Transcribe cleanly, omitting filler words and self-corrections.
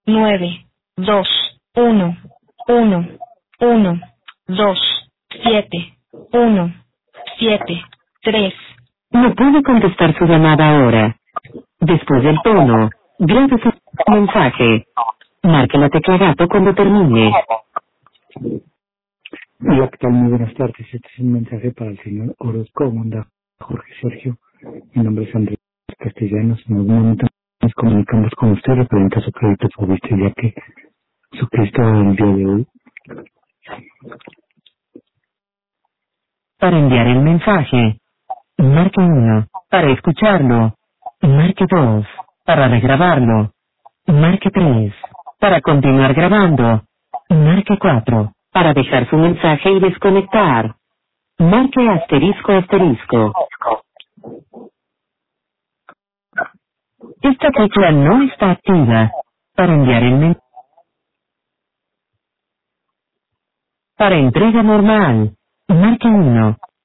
9, 2, 1, 1, 1, 2, 7, 1, 7, 3. No puede contestar su llamada ahora. Después del tono, grabe su mensaje. Marque la tecla gato cuando termine. Hola, ¿qué tal? Muy buenas tardes. Este es un mensaje para el señor Orozco, Onda Jorge Sergio. Mi nombre es Andrés Castellanos. En algún momento nos comunicamos con usted referente a su crédito favorito, ya que su crédito el día de hoy. Para enviar el mensaje, marque 1. Para escucharlo, marque 2. Para regrabarlo, marque 3. Para continuar grabando, marque 4. Para dejar su mensaje y desconectar, marque asterisco asterisco. Esta tecla no está activa. Para enviar el mensaje. Para entrega normal, marque 1.